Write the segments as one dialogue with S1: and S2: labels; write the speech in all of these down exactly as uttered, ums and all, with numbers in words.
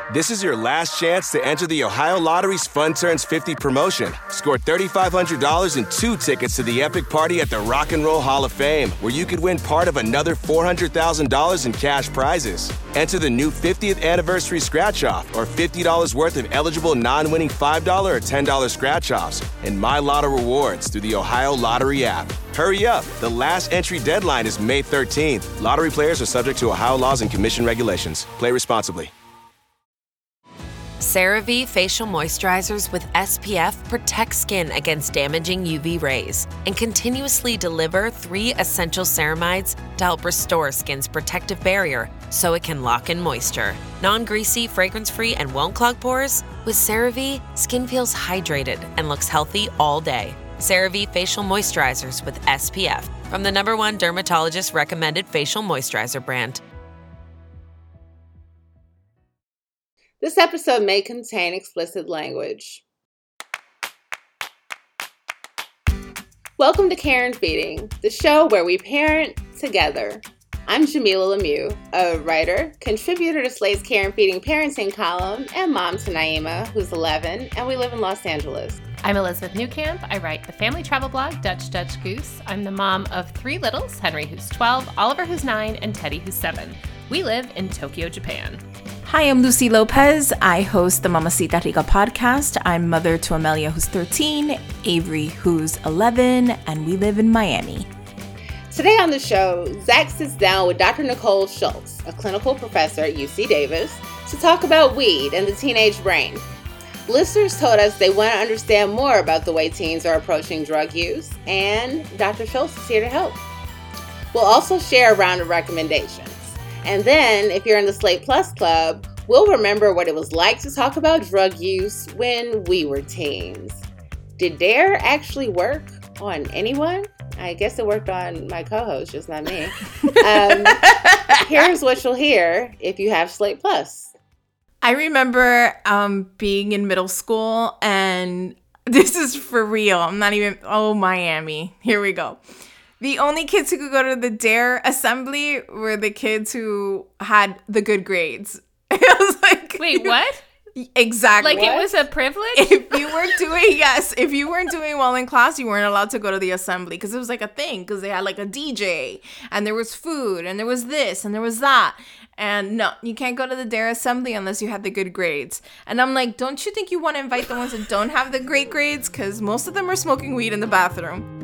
S1: This is your last chance to enter the Ohio Lottery's Fun Turns fifty promotion. Score three thousand five hundred dollars and two tickets to the epic party at the Rock and Roll Hall of Fame, where you could win part of another four hundred thousand dollars in cash prizes. Enter the new fiftieth anniversary scratch-off or fifty dollars worth of eligible non-winning five dollars or ten dollars scratch-offs and My Lotto rewards through the Ohio Lottery app. Hurry up. The last entry deadline is May thirteenth. Lottery players are subject to Ohio laws and commission regulations. Play responsibly.
S2: CeraVe Facial Moisturizers with S P F protect skin against damaging U V rays and continuously deliver three essential ceramides to help restore skin's protective barrier so it can lock in moisture. Non-greasy, fragrance-free, and won't clog pores? With CeraVe, skin feels hydrated and looks healthy all day. CeraVe Facial Moisturizers with S P F from the number one dermatologist-recommended facial moisturizer brand.
S3: This episode may contain explicit language. Welcome to Karen Feeding, the show where we parent together. I'm Jamila Lemieux, a writer, contributor to Slate's Karen Feeding parenting column, and mom to Naima, who's eleven, and we live in Los Angeles.
S4: I'm Elizabeth Newcamp. I write the family travel blog, Dutch Dutch Goose. I'm the mom of three littles, Henry, who's twelve, Oliver, who's nine, and Teddy, who's seven. We live in Tokyo, Japan.
S5: Hi, I'm Lucy Lopez. I host the Mamacita Rica podcast. I'm mother to Amelia, who's thirteen, Avery, who's eleven, and we live in Miami.
S3: Today on the show, Zach sits down with Doctor Nicole Schultz, a clinical professor at U C Davis, to talk about weed and the teenage brain. Listeners told us they want to understand more about the way teens are approaching drug use, and Doctor Schultz is here to help. We'll also share a round of recommendations. And then, if you're in the Slate Plus Club, we'll remember what it was like to talk about drug use when we were teens. Did DARE actually work on anyone? I guess it worked on my co-host, just not me. Um, here's what you'll hear if you have Slate Plus.
S5: I remember um, being in middle school, and this is for real. I'm not even, oh, Miami. Here we go. The only kids who could go to the DARE assembly were the kids who had the good grades. I was like,
S4: wait, what?
S5: Exactly.
S4: Like what? It was a privilege?
S5: If you weren't doing, yes, if you weren't doing well in class, you weren't allowed to go to the assembly because it was like a thing because they had like a D J and there was food and there was this and there was that. And no, you can't go to the DARE assembly unless you had the good grades. And I'm like, don't you think you want to invite the ones that don't have the great grades? Because most of them are smoking weed in the bathroom.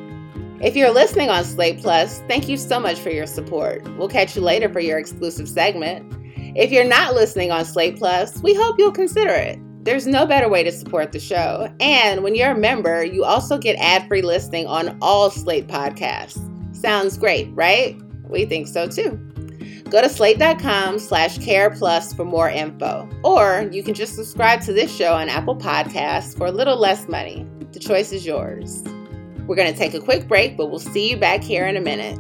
S3: If you're listening on Slate Plus, thank you so much for your support. We'll catch you later for your exclusive segment. If you're not listening on Slate Plus, we hope you'll consider it. There's no better way to support the show. And when you're a member, you also get ad-free listening on all Slate podcasts. Sounds great, right? We think so too. Go to slate.com slash care plus for more info. Or you can just subscribe to this show on Apple Podcasts for a little less money. The choice is yours. We're going to take a quick break, but we'll see you back here in a minute.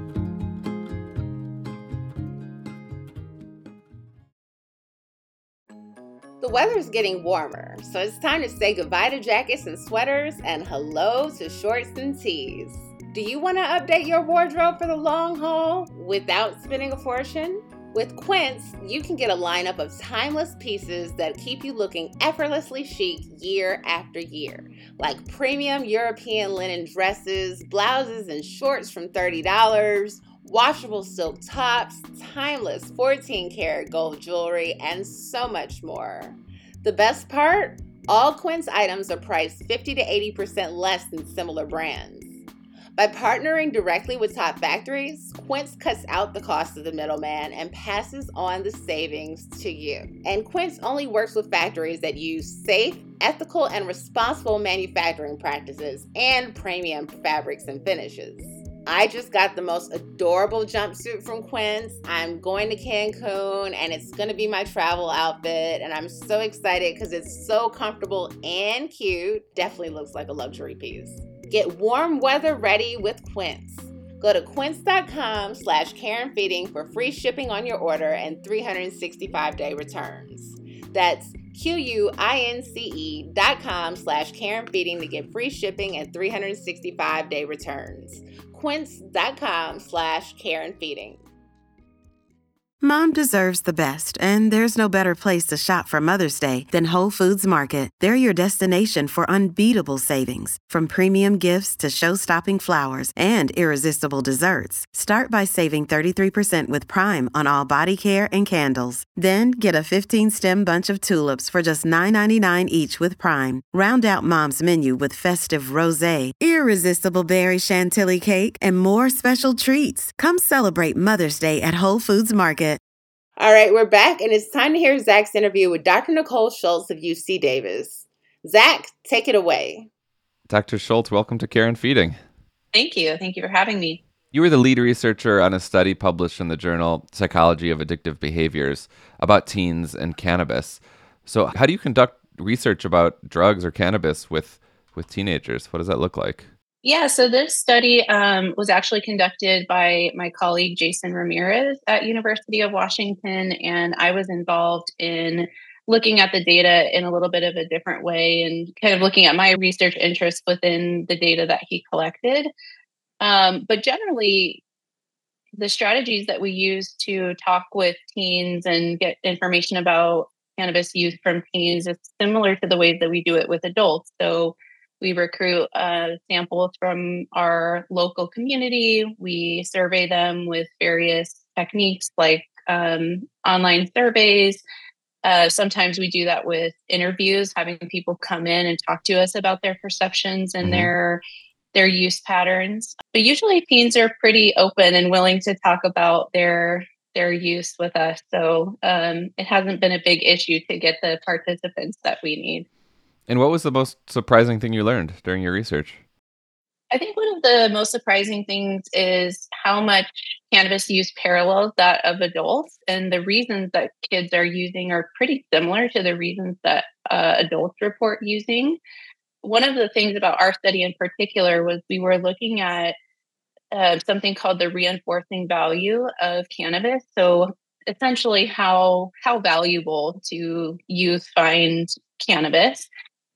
S3: The weather is getting warmer, so it's time to say goodbye to jackets and sweaters and hello to shorts and tees. Do you want to update your wardrobe for the long haul without spending a fortune? With Quince, you can get a lineup of timeless pieces that keep you looking effortlessly chic year after year, like premium European linen dresses, blouses and shorts from thirty dollars, washable silk tops, timeless fourteen karat gold jewelry, and so much more. The best part? All Quince items are priced fifty to eighty percent less than similar brands. By partnering directly with top factories, Quince cuts out the cost of the middleman and passes on the savings to you. And Quince only works with factories that use safe, ethical, and responsible manufacturing practices and premium fabrics and finishes. I just got the most adorable jumpsuit from Quince. I'm going to Cancun and it's going to be my travel outfit. And I'm so excited because it's so comfortable and cute. Definitely looks like a luxury piece. Get warm weather ready with Quince. Go to quince.com slash Karen Feeding for free shipping on your order and three hundred sixty-five day returns. That's Q-U-I-N-C-E dot com slash Karen Feeding to get free shipping and three hundred sixty-five day returns. Quince.com slash Karen Feeding.
S6: Mom deserves the best, and there's no better place to shop for Mother's Day than Whole Foods Market. They're your destination for unbeatable savings, from premium gifts to show-stopping flowers and irresistible desserts. Start by saving thirty-three percent with Prime on all body care and candles. Then get a fifteen-stem bunch of tulips for just nine ninety-nine each with Prime. Round out Mom's menu with festive rosé, irresistible berry chantilly cake, and more special treats. Come celebrate Mother's Day at Whole Foods Market.
S3: All right, we're back, and it's time to hear Zach's interview with Doctor Nicole Schultz of U C Davis. Zach, take it away.
S7: Doctor Schultz, welcome to Care and Feeding.
S8: Thank you. Thank you for having me.
S7: You were the lead researcher on a study published in the journal Psychology of Addictive Behaviors about teens and cannabis. So how do you conduct research about drugs or cannabis with, with teenagers? What does that look like?
S8: Yeah, so this study um, was actually conducted by my colleague Jason Ramirez at University of Washington, and I was involved in looking at the data in a little bit of a different way and kind of looking at my research interests within the data that he collected. Um, but generally, the strategies that we use to talk with teens and get information about cannabis use from teens is similar to the ways that we do it with adults. So we recruit uh, samples from our local community. We survey them with various techniques like um, online surveys. Uh, sometimes we do that with interviews, having people come in and talk to us about their perceptions and mm-hmm. their their use patterns. But usually teens are pretty open and willing to talk about their their use with us. So um, it hasn't been a big issue to get the participants that we need.
S7: And what was the most surprising thing you learned during your research?
S8: I think one of the most surprising things is how much cannabis use parallels that of adults. And the reasons that kids are using are pretty similar to the reasons that uh, adults report using. One of the things about our study in particular was we were looking at uh, something called the reinforcing value of cannabis. So essentially how how valuable do youth find cannabis?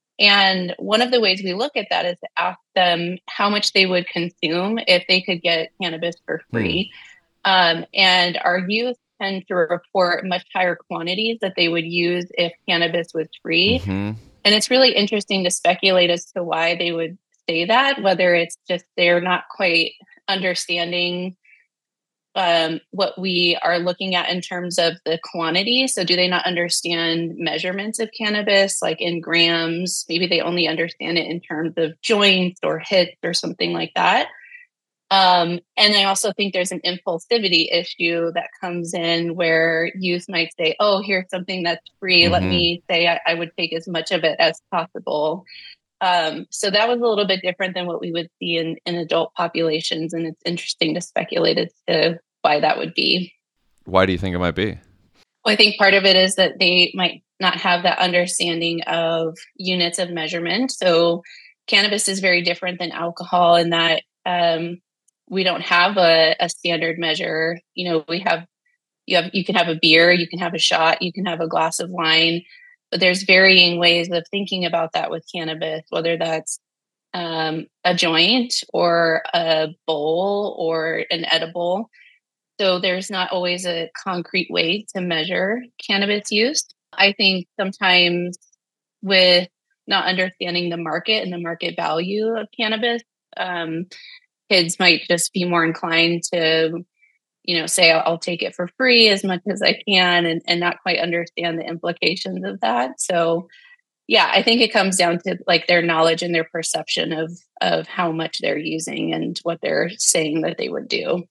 S8: And one of the ways we look at that is to ask them how much they would consume if they could get cannabis for free. Mm. Um, and our youth tend to report much higher quantities that they would use if cannabis was free. Mm-hmm. And it's really interesting to speculate as to why they would say that, whether it's just they're not quite understanding Um, what we are looking at in terms of the quantity. So do they not understand measurements of cannabis, like in grams? Maybe they only understand it in terms of joints or hits or something like that. Um, and I also think there's an impulsivity issue that comes in where youth might say, oh, here's something that's free. Mm-hmm. Let me say I, I would take as much of it as possible. Um, so that was a little bit different than what we would see in, in adult populations. And it's interesting to speculate as to why that would be.
S7: Why do you think it might be?
S8: Well, I think part of it is that they might not have that understanding of units of measurement. So cannabis is very different than alcohol in that um, we don't have a, a standard measure. You know, we have, you have, you can have a beer, you can have a shot, you can have a glass of wine. But there's varying ways of thinking about that with cannabis, whether that's um, a joint or a bowl or an edible. So there's not always a concrete way to measure cannabis use. I think sometimes with not understanding the market and the market value of cannabis, um, kids might just be more inclined to you know, say I'll, I'll take it for free as much as I can and, and not quite understand the implications of that. So yeah, I think it comes down to like their knowledge and their perception of, of how much they're using and what they're saying that they would do.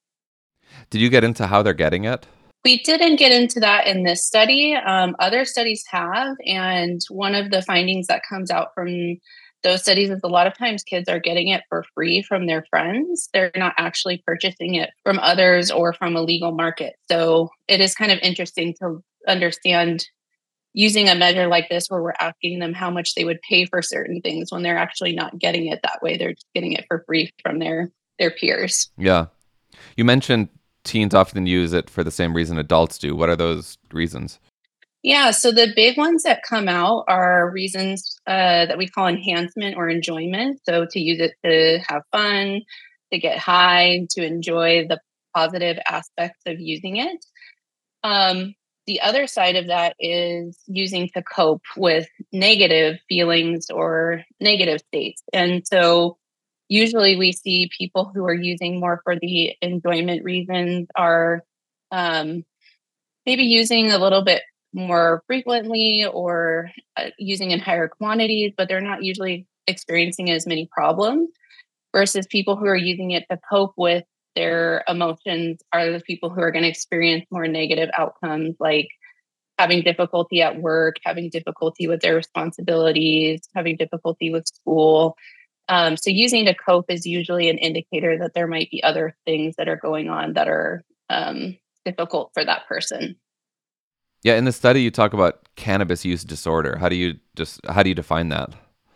S7: Did you get into how they're getting it?
S8: We didn't get into that in this study. Um, other studies have. And one of the findings that comes out from those studies is a lot of times kids are getting it for free from their friends. They're not actually purchasing it from others or from a legal market. So it is kind of interesting to understand using a measure like this where we're asking them how much they would pay for certain things when they're actually not getting it that way. They're just getting it for free from their, their peers.
S7: Yeah. You mentioned teens often use it for the same reason adults do. What are those reasons?
S8: Yeah, so the big ones that come out are reasons uh, that we call enhancement or enjoyment. So to use it to have fun, to get high, to enjoy the positive aspects of using it. Um, the other side of that is using to cope with negative feelings or negative states. And so usually we see people who are using more for the enjoyment reasons are um, maybe using a little bit more frequently or uh, using in higher quantities, but they're not usually experiencing as many problems versus people who are using it to cope with their emotions are the people who are going to experience more negative outcomes, like having difficulty at work, having difficulty with their responsibilities, having difficulty with school. Um, so using to cope is usually an indicator that there might be other things that are going on that are um, difficult for that person.
S7: Yeah, in the study you talk about cannabis use disorder. How do you just how do you define that?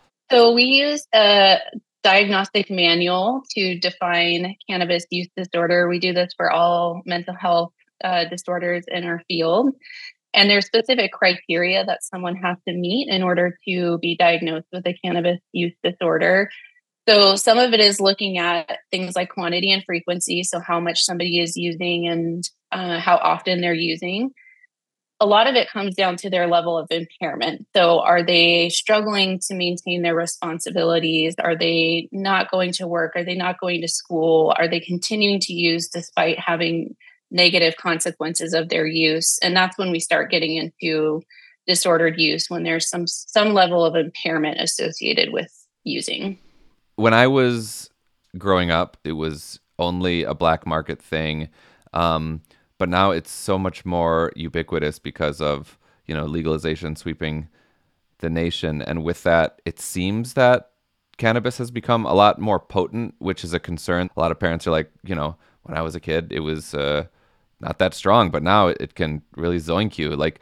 S8: So we use a diagnostic manual to define cannabis use disorder. We do this for all mental health uh, disorders in our field. And there's specific criteria that someone has to meet in order to be diagnosed with a cannabis use disorder. So some of it is looking at things like quantity and frequency. So how much somebody is using and uh, how often they're using. A lot of it comes down to their level of impairment. So are they struggling to maintain their responsibilities? Are they not going to work? Are they not going to school? Are they continuing to use despite having negative consequences of their use? And that's when we start getting into disordered use, when there's some some level of impairment associated with using.
S7: When I was growing up, it was only a black market thing. Um, But now it's so much more ubiquitous because of, you know, legalization sweeping the nation. And with that, it seems that cannabis has become a lot more potent, which is a concern. A lot of parents are like, you know, when I was a kid, it was uh, not that strong, but now it, it can really zoink you. Like,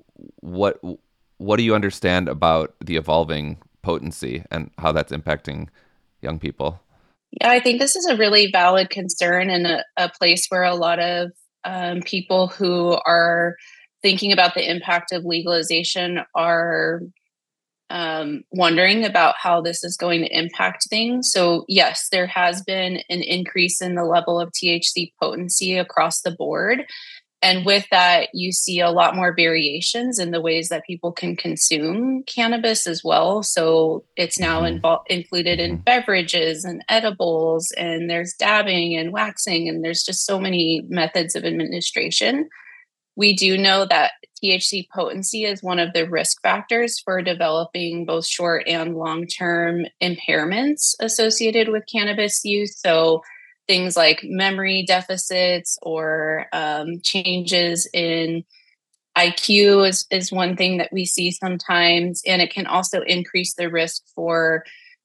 S7: what what do you understand about the evolving potency and how that's impacting young people?
S8: Yeah, I think this is a really valid concern and a, a place where a lot of Um, people who are thinking about the impact of legalization are um, wondering about how this is going to impact things. So yes, there has been an increase in the level of T H C potency across the board. And with that, you see a lot more variations in the ways that people can consume cannabis as well. So it's now
S7: Mhm.
S8: invo- included in
S7: Mhm.
S8: beverages and edibles, and there's dabbing and waxing, and there's just so many methods of administration. We do know that T H C potency is one of the risk factors for developing both short and long-term impairments associated with cannabis use. So things like memory deficits or um, changes in I Q is, is one thing that we see sometimes, and it can also increase the risk for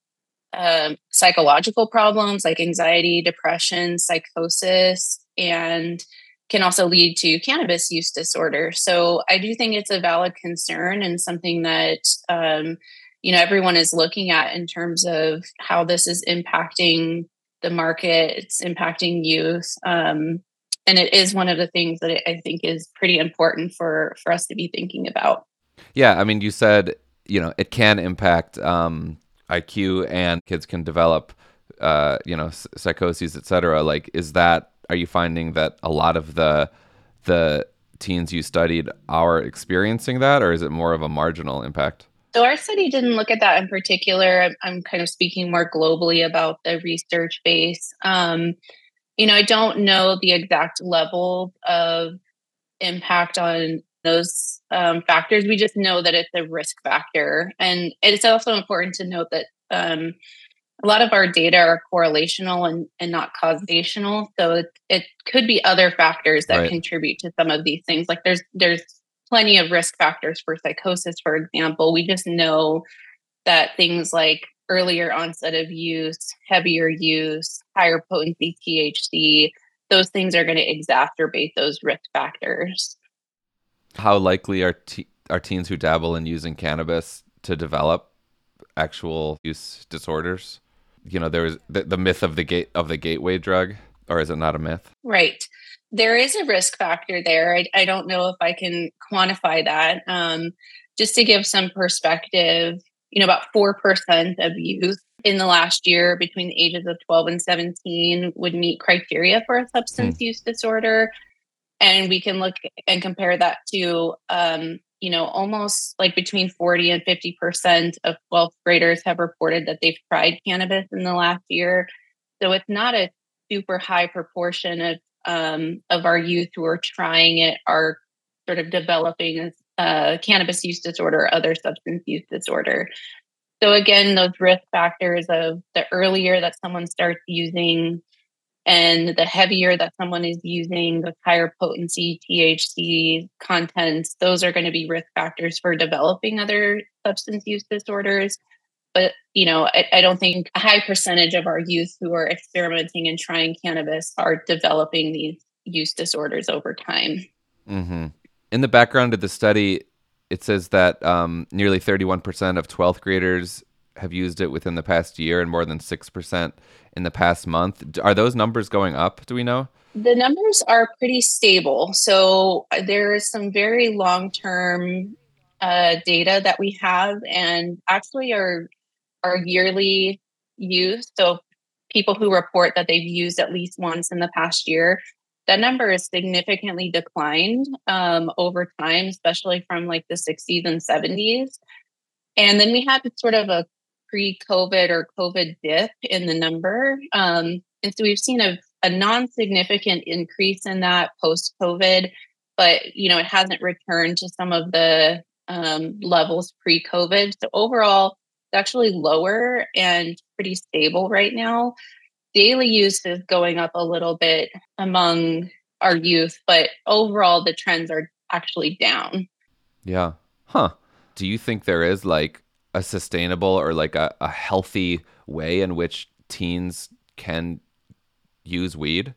S8: um, psychological problems like anxiety, depression, psychosis, and can also lead to cannabis use disorder. So I do think it's a valid concern and something that um, you know everyone is looking at in terms of how this is impacting the market, it's impacting youth, um, and it is one of the things that I think is pretty important for for us to be thinking about.
S7: Yeah, I mean, you said, you know, it can impact um, I Q and kids can develop, uh, you know, s- psychoses, et cetera. Like, is that, are you finding that a lot of the the teens you studied are experiencing that, or is it more of a marginal impact?
S8: So our study didn't look at that in particular. I'm, I'm kind of speaking more globally about the research base. Um, you know, I don't know the exact level of impact on those um, factors. We just know that it's a risk factor. And it's also important to note that um, a lot of our data are correlational and, and not causational. So it, it could be other factors that
S7: Right.
S8: contribute to some of these things. Like there's there's plenty of risk factors for psychosis, for example. We just know that things like earlier onset of use, heavier use, higher potency T H C, those things are going to exacerbate those risk factors.
S7: How likely are te- are teens who dabble in using cannabis to develop actual use disorders? You know, there was the, the myth of the gate of the gateway drug, or is it not a myth?
S8: Right. There is a risk factor there. I, I don't know if I can quantify that. Um, just to give some perspective, you know, about four percent of youth in the last year between the ages of twelve and seventeen would meet criteria for a substance
S7: Hmm.
S8: use disorder. And we can look and compare that to, um, you know, almost like between forty and fifty percent of twelfth graders have reported that they've tried cannabis in the last year. So it's not a super high proportion of um, of our youth who are trying it are sort of developing a cannabis use disorder or other substance use disorder. So again, those risk factors of the earlier that someone starts using and the heavier that someone is using, the higher potency T H C contents, those are going to be risk factors for developing other substance use disorders. But, you know, I, I don't think a high percentage of our youth who are experimenting and trying cannabis are developing these use disorders over time.
S7: Mm-hmm. In the background of the study, it says that um, nearly thirty-one percent of twelfth graders have used it within the past year and more than six percent in the past month. Are those numbers going up? Do we know?
S8: The numbers are pretty stable. So there is some very long-term uh, data that we have, and actually our, our yearly use. So people who report that they've used at least once in the past year, that number is significantly declined um, over time, especially from like the sixties and seventies. And then we had sort of a pre-COVID or COVID dip in the number. Um, and so we've seen a, a non-significant increase in that post-COVID, but, you know, it hasn't returned to some of the um, levels pre-COVID. So overall, it's actually lower and pretty stable right now. Daily use is going up a little bit among our youth, but overall the trends are actually down.
S7: Yeah. Huh. Do you think there is like a sustainable or like a, a healthy way in which teens can use weed?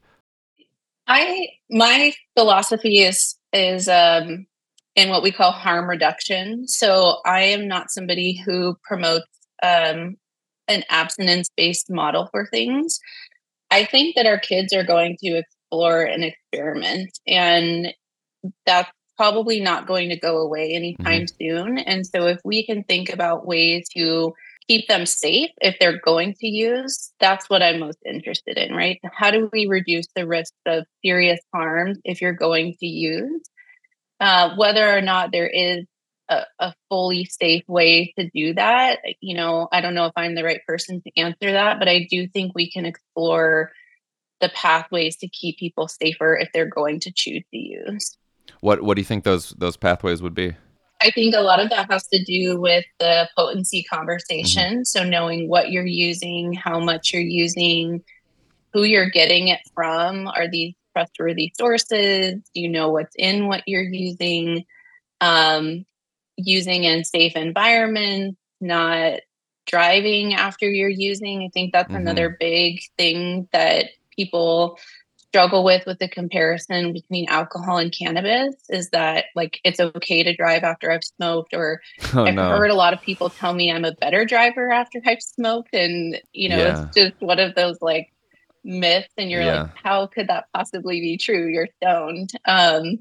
S8: I my philosophy is is um in what we call harm reduction. So I am not somebody who promotes um an abstinence-based model for things. I think that our kids are going to explore and experiment, and that's probably not going to go away anytime mm-hmm. soon. And so if we can think about ways to keep them safe if they're going to use, that's what I'm most interested in, right? How do we reduce the risk of serious harm if you're going to use? Uh, whether or not there is a, a fully safe way to do that, you know, I don't know if I'm the right person to answer that, but I do think we can explore the pathways to keep people safer if they're going to choose to use.
S7: What What do you think those those pathways would be?
S8: I think a lot of that has to do with the potency conversation. Mm-hmm. So knowing what you're using, how much you're using, who you're getting it from. Are these trustworthy sources? Do you know what's in what you're using? Um, using in safe environments, not driving after you're using. I think that's mm-hmm. another big thing that people struggle with with the comparison between alcohol and cannabis, is that like it's okay to drive after I've smoked, or oh, I've no. heard a lot of people tell me I'm a better driver after I've smoked, and you know yeah. it's just one of those like myths, and you're yeah. like, how could that possibly be true? You're stoned. Um,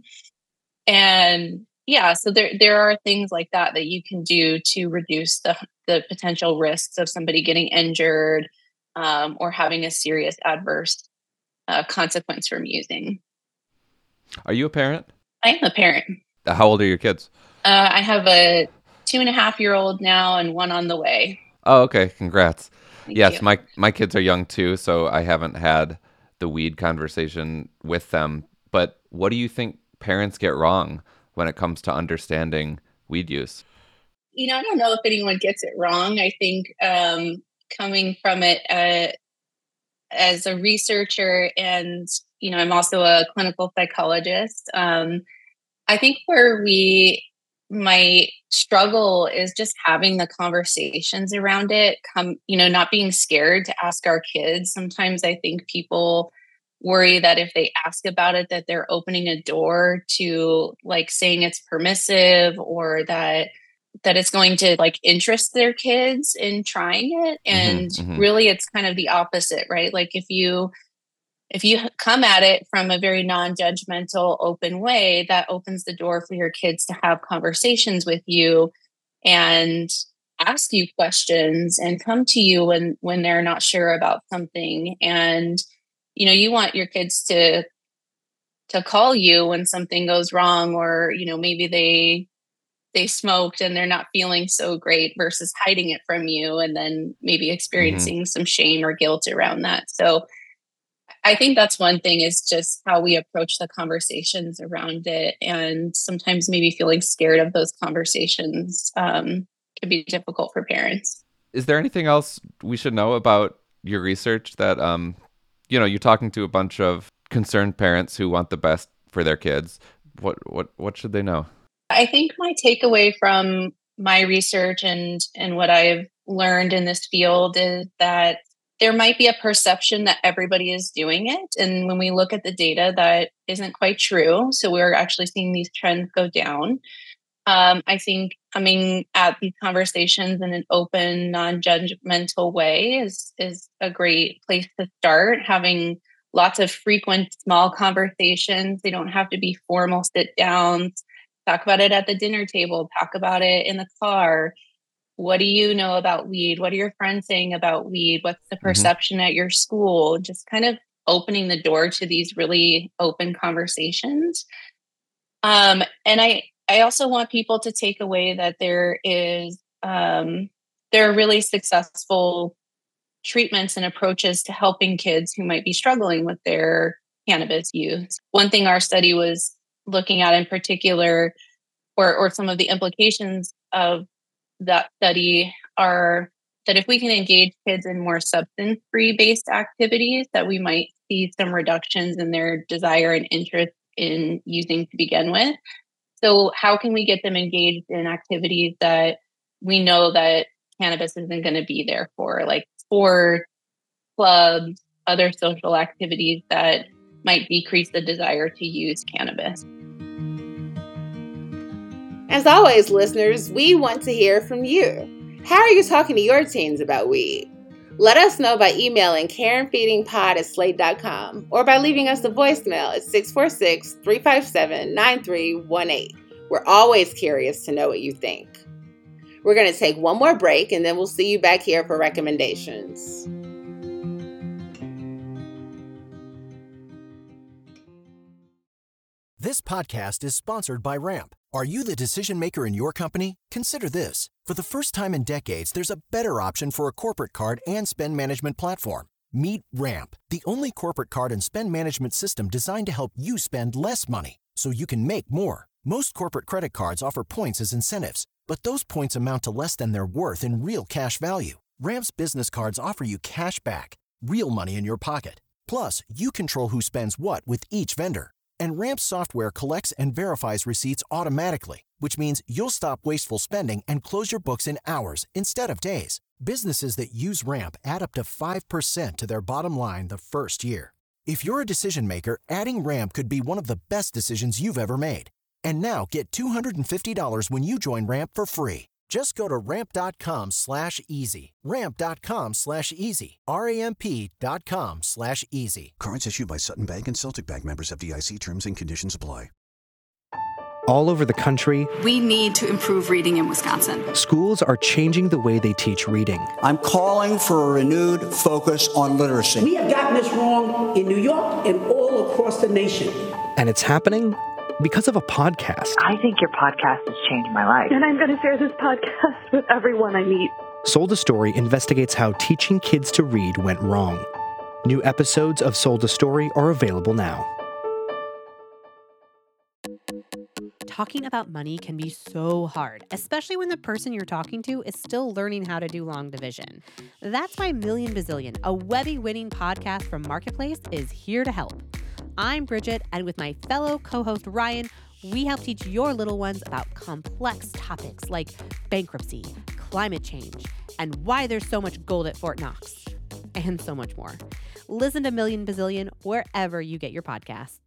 S8: and yeah, so there there are things like that that you can do to reduce the the potential risks of somebody getting injured um, or having a serious adverse uh, consequence from using.
S7: Are you a parent?
S8: I am a parent.
S7: How old are your kids?
S8: Uh, I have a two and a half year old now and one on the way.
S7: Oh, okay. Congrats.
S8: Thank
S7: yes,
S8: you.
S7: my my kids are young too, so I haven't had the weed conversation with them. But what do you think parents get wrong when it comes to understanding weed use?
S8: You know, I don't know if anyone gets it wrong. I think um, coming from it uh, as a researcher, and, you know, I'm also a clinical psychologist. Um, I think where we might struggle is just having the conversations around it, come, you know, not being scared to ask our kids. Sometimes I think people worry that if they ask about it, that they're opening a door to like saying it's permissive, or that that it's going to like interest their kids in trying it. And mm-hmm, mm-hmm. really it's kind of the opposite, right? Like if you if you come at it from a very non-judgmental, open way, that opens the door for your kids to have conversations with you and ask you questions and come to you when when they're not sure about something. And you know, you want your kids to to call you when something goes wrong, or, you know, maybe they they smoked and they're not feeling so great, versus hiding it from you and then maybe experiencing mm-hmm. some shame or guilt around that. So I think that's one thing, is just how we approach the conversations around it. And sometimes maybe feeling scared of those conversations um, can be difficult for parents.
S7: Is there anything else we should know about your research that, um, you know, you're talking to a bunch of concerned parents who want the best for their kids? What, what, what should they know?
S8: I think my takeaway from my research and, and what I've learned in this field is that there might be a perception that everybody is doing it. And when we look at the data, that isn't quite true. So we're actually seeing these trends go down. Um, I think coming at these conversations in an open, non-judgmental way is, is a great place to start. Having lots of frequent small conversations. They don't have to be formal sit downs. Talk about it at the dinner table. Talk about it in the car. What do you know about weed? What are your friends saying about weed? What's the perception mm-hmm. at your school? Just kind of opening the door to these really open conversations. Um, and I, I also want people to take away that there is, um, there are really successful treatments and approaches to helping kids who might be struggling with their cannabis use. One thing our study was looking at in particular, or, or some of the implications of that study, are that if we can engage kids in more substance-free based activities, that we might see some reductions in their desire and interest in using to begin with. So how can we get them engaged in activities that we know that cannabis isn't going to be there for, like sports, clubs, other social activities that might decrease the desire to use cannabis?
S3: As always, listeners, we want to hear from you. How are you talking to your teens about weed? Let us know by emailing careandfeedingpod at slate dot com or by leaving us a voicemail at six four six, three five seven, nine three one eight. We're always curious to know what you think. We're going to take one more break, and then we'll see you back here for recommendations.
S9: This podcast is sponsored by Ramp. Are you the decision maker in your company? Consider this. For the first time in decades, there's a better option for a corporate card and spend management platform. Meet Ramp, the only corporate card and spend management system designed to help you spend less money so you can make more. Most corporate credit cards offer points as incentives, but those points amount to less than their worth in real cash value. Ramp's business cards offer you cash back, real money in your pocket. Plus, you control who spends what with each vendor. And Ramp's software collects and verifies receipts automatically, which means you'll stop wasteful spending and close your books in hours instead of days. Businesses that use Ramp add up to five percent to their bottom line the first year. If you're a decision maker, adding Ramp could be one of the best decisions you've ever made. And now get two hundred fifty dollars when you join Ramp for free. Just go to ramp.com slash easy. Ramp.com slash easy. R-A-M-P dot com slash easy.
S10: Cards issued by Sutton Bank and Celtic Bank, members F D I C. Terms and conditions apply.
S11: All over the country,
S12: we need to improve reading in Wisconsin.
S11: Schools are changing the way they teach reading.
S13: I'm calling for a renewed focus on literacy.
S14: We have gotten this wrong in New York and all across the nation.
S11: And it's happening because of a podcast.
S15: I think your podcast has changed my life.
S16: And I'm going to share this podcast with everyone I meet.
S11: Sold a Story investigates how teaching kids to read went wrong. New episodes of Sold a Story are available now.
S17: Talking about money can be so hard, especially when the person you're talking to is still learning how to do long division. That's why Million Bazillion, a Webby-winning podcast from Marketplace, is here to help. I'm Bridget, and with my fellow co-host Ryan, we help teach your little ones about complex topics like bankruptcy, climate change, and why there's so much gold at Fort Knox, and so much more. Listen to Million Bazillion wherever you get your podcasts.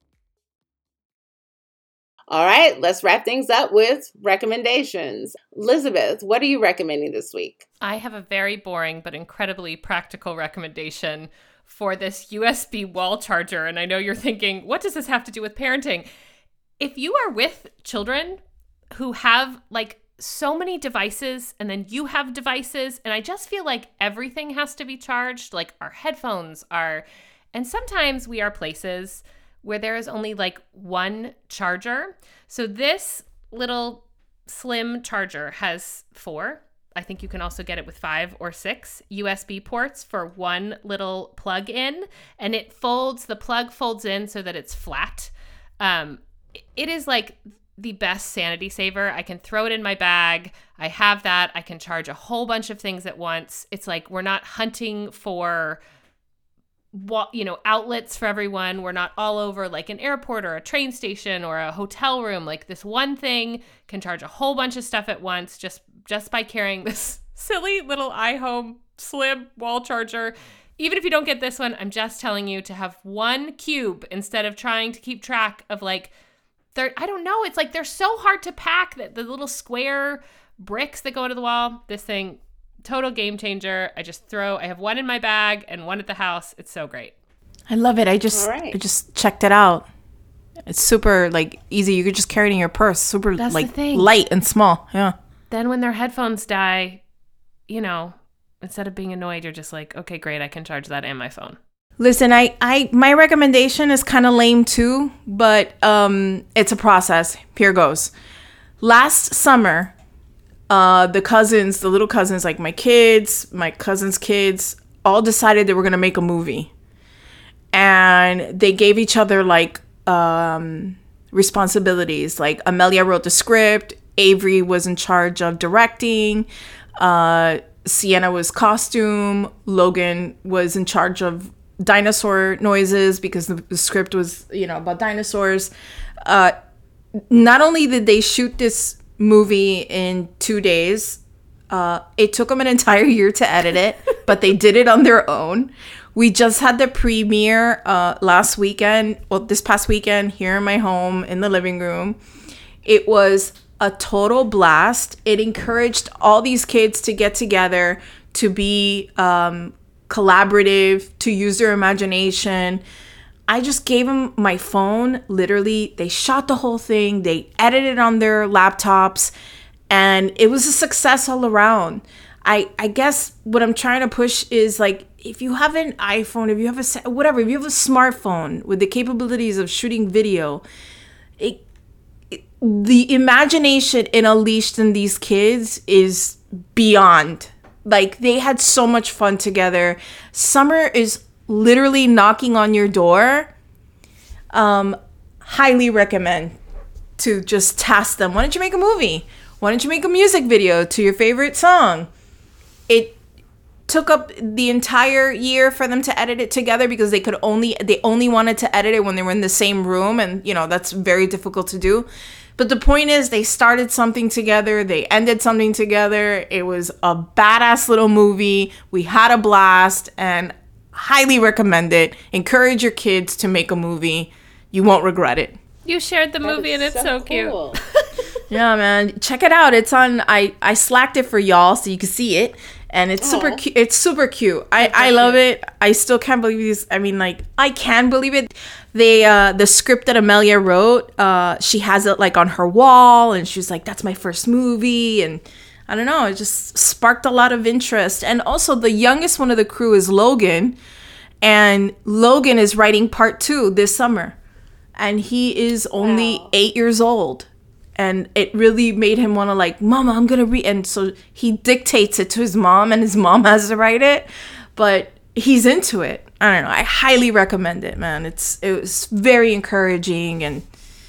S3: All right, let's wrap things up with recommendations. Elizabeth, what are you recommending this week?
S4: I have a very boring but incredibly practical recommendation for this U S B wall charger. And I know you're thinking, what does this have to do with parenting? If you are with children who have like so many devices and then you have devices, and I just feel like everything has to be charged, like our headphones are, and sometimes we are places where there is only like one charger. So this little slim charger has four. I think you can also get it with five or six U S B ports for one little plug in, and it folds, the plug folds in so that it's flat. Um, it is like the best sanity saver. I can throw it in my bag. I have that. I can charge a whole bunch of things at once. It's like we're not hunting for, you know, outlets for everyone. We're not all over like an airport or a train station or a hotel room. Like this one thing can charge a whole bunch of stuff at once just just by carrying this silly little iHome slim wall charger. Even if you don't get this one, I'm just telling you to have one cube instead of trying to keep track of like, they're, I don't know. It's like they're so hard to pack, that the little square bricks that go into the wall. This thing, total game changer. I just throw, I have one in my bag and one at the house. It's so great.
S5: I love it. I just, right. I just checked it out. It's super like easy. You could just carry it in your purse. Super
S4: That's
S5: like
S4: the thing.
S5: light and small. Yeah.
S4: Then when their headphones die, you know, instead of being annoyed, you're just like, okay, great. I can charge that and my phone.
S5: Listen, I, I my recommendation is kind of lame too, but um, it's a process. Here goes. Last summer, uh, the cousins, the little cousins, like my kids, my cousins' kids, all decided they were going to make a movie. And they gave each other like um, responsibilities. Like Amelia wrote the script. Avery was in charge of directing. Uh, Sienna was costume. Logan was in charge of dinosaur noises because the, the script was, you know, about dinosaurs. Uh, not only did they shoot this movie in two days, uh, it took them an entire year to edit it, but they did it on their own. We just had the premiere uh, last weekend, well, this past weekend here in my home in the living room. It was a total blast. It encouraged all these kids to get together, to be um, collaborative, to use their imagination. I just gave them my phone. Literally, they shot the whole thing. They edited on their laptops, and it was a success all around. I, I guess what I'm trying to push is like, if you have an iPhone, if you have a, whatever, if you have a smartphone with the capabilities of shooting video, it, it, the imagination it unleashed in these kids is beyond. Like, they had so much fun together. Summer is literally knocking on your door. Um, highly recommend to just task them. Why don't you make a movie? Why don't you make a music video to your favorite song? It took up the entire year for them to edit it together because they could only they only wanted to edit it when they were in the same room, and you know that's very difficult to do. But the point is, they started something together, they ended something together. It was a badass little movie. We had a blast, and highly recommend it. Encourage your kids to make a movie. You won't regret it.
S4: You shared the movie and it's so, so
S3: cool.
S4: cute.
S5: Yeah, man, check it out. It's on. I I slacked it for y'all so you can see it. And it's super cute. It's super cute. I, I love it. I still can't believe these. I mean, like, I can believe it. They, uh, the script that Amelia wrote, uh, she has it like on her wall, and she's like, that's my first movie. And I don't know, it just sparked a lot of interest. And also the youngest one of the crew is Logan, and Logan is writing part two this summer, and he is only wow. eight years old. And it really made him want to like, Mama, I'm going to read. And so he dictates it to his mom, and his mom has to write it. But he's into it. I don't know. I highly recommend it, man. It's It was very encouraging. And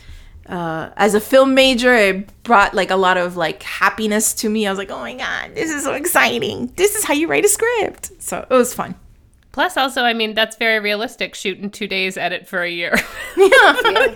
S5: uh, as a film major, it brought like a lot of like happiness to me. I was like, oh my God, this is so exciting. This is how you write a script. So it was fun.
S4: Plus, also, I mean, that's very realistic. Shoot in two days, edit for a year.
S5: Yeah.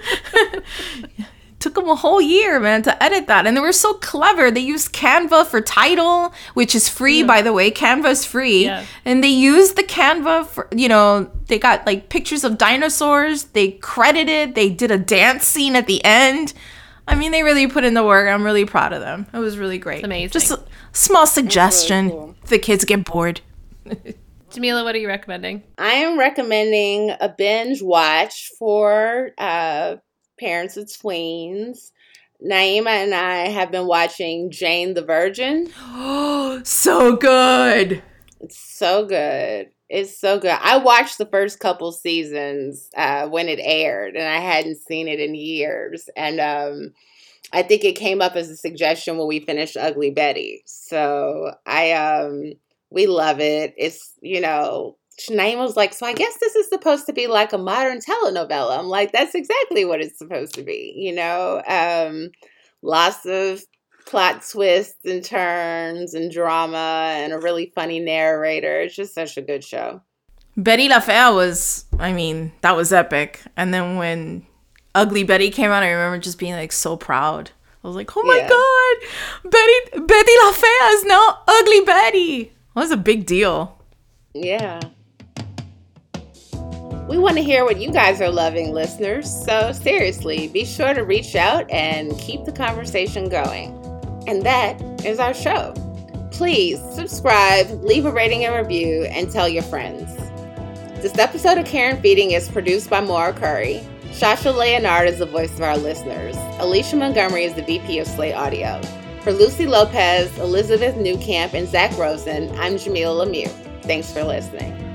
S5: Took them a whole year, man, to edit that. And they were so clever. They used Canva for title, which is free, yeah. by the way. Canva is free. Yeah. And they used the Canva for, you know, they got like pictures of dinosaurs. They credited. They did a dance scene at the end. I mean, they really put in the work. I'm really proud of them. It was really great.
S4: It's amazing.
S5: Just a small suggestion. Really cool. If the kids get bored.
S4: Jamila, what are you recommending?
S3: I am recommending a binge watch for uh parents of tweens. Naima and I have been watching Jane the Virgin.
S5: Oh, so good.
S3: It's so good. It's so good. I watched the first couple seasons uh, when it aired, and I hadn't seen it in years. And um, I think it came up as a suggestion when we finished Ugly Betty. So I, um, we love it. It's, you know, Shanae was like, so I guess this is supposed to be like a modern telenovela. I'm like, that's exactly what it's supposed to be. You know, um, lots of plot twists and turns and drama and a really funny narrator. It's just such a good show.
S5: Betty La Fea was, I mean, that was epic. And then when Ugly Betty came out, I remember just being like so proud. I was like, oh my yeah. God, Betty Betty La Fea is now Ugly Betty. That was a big deal.
S3: Yeah. We want to hear what you guys are loving, listeners. So seriously, be sure to reach out and keep the conversation going. And that is our show. Please subscribe, leave a rating and review, and tell your friends. This episode of Care and Feeding is produced by Maura Curry. Shasha Leonard is the voice of our listeners. Alicia Montgomery is the V P of Slate Audio. For Lucy Lopez, Elizabeth Newcamp, and Zach Rosen, I'm Jamila Lemieux. Thanks for listening.